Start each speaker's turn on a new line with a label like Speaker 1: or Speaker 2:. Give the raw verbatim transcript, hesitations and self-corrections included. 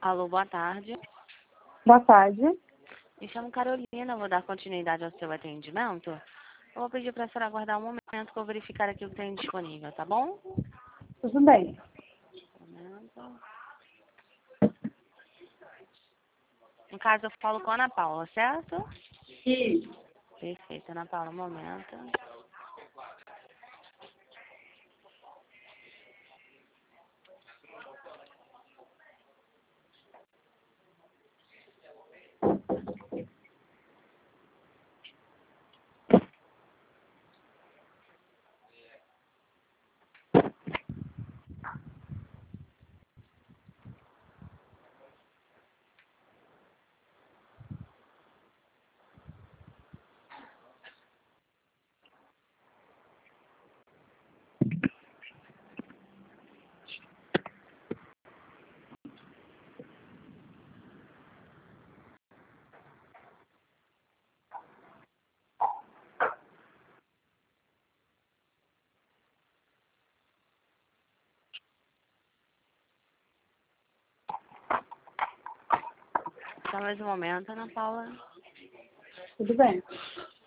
Speaker 1: Alô, boa tarde.
Speaker 2: Boa tarde.
Speaker 1: Me chamo Carolina, vou dar continuidade ao seu atendimento. Eu vou pedir para a senhora aguardar um momento que eu vou verificar aqui o que tem disponível, tá bom?
Speaker 2: Tudo bem.
Speaker 1: Um momento. No caso, eu falo com a Ana Paula, certo?
Speaker 2: Isso.
Speaker 1: Perfeito, Ana Paula, um momento. Só mais um momento, Ana Paula.
Speaker 2: Tudo bem.